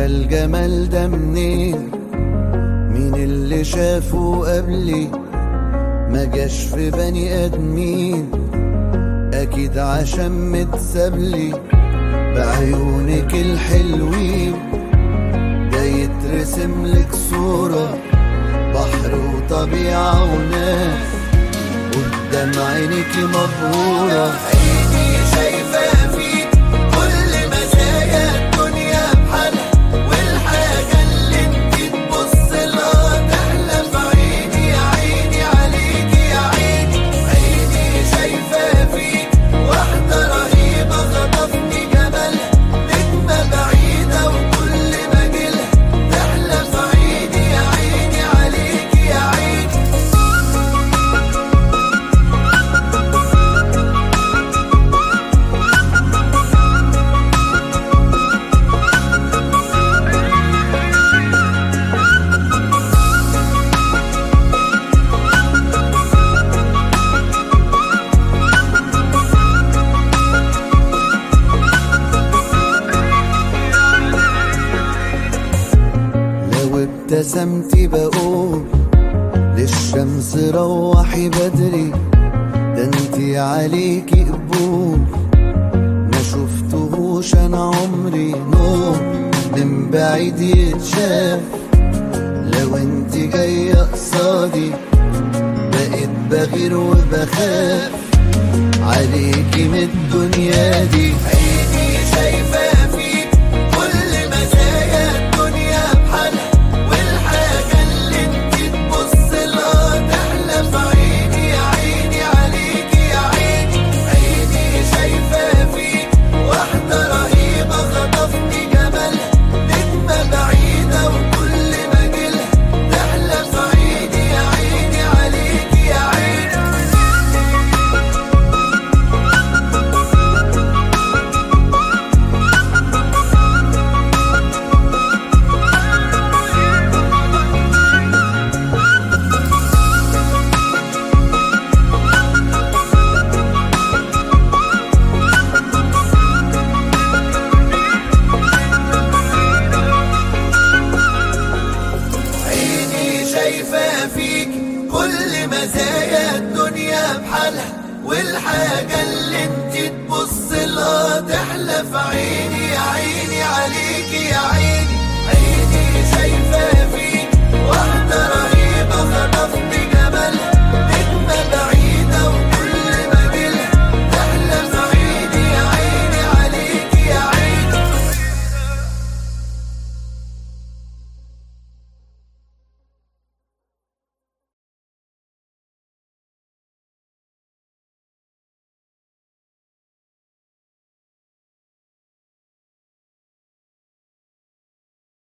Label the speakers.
Speaker 1: عارفة الجمال ده منين؟ مين اللي شافه قبلي؟ ما جاش في بني ادمين، اكيد عشان متسابلي بعيونك الحلوين. ده يترسم لك صورة بحر وطبيعة وناس قدام عينك مبهورة. عيني شايفة فيك كل مزايا الدنيا بحالها، والحاجة اللي انت تبص لها تحلى في عيني. يا عيني عليكي يا عيني، عيني شايفة فيك واحدة رهيبة خطفني جمالها، نجمة بعيدة وكل ما جيلها تحلى في عيني. يا عيني عليكي يا عيني. ابتسمتي بقول للشمس روحي بدري، ده انتي عليكي قبول ما شفتهوش انا عمري. نور من بعيد يتشاف، لو انتي جاية قصادي بقيت بغير وبخاف عليكي من الدنيا دي. عيني شايفة فيك كل مزايا الدنيا بحالها، والحاجة اللي انت تبص لها تحلى في عيني. يا عيني عليكي يا عيني، عيني شايفة فيك واحدة رهيبة خطفني جمالها، نجمة بعيدة وكل ما جيلها تحلى في عيني. يا عيني عليكي يا عيني. شايفة فيك كل مزايا الدنيا بحالها، والحاجة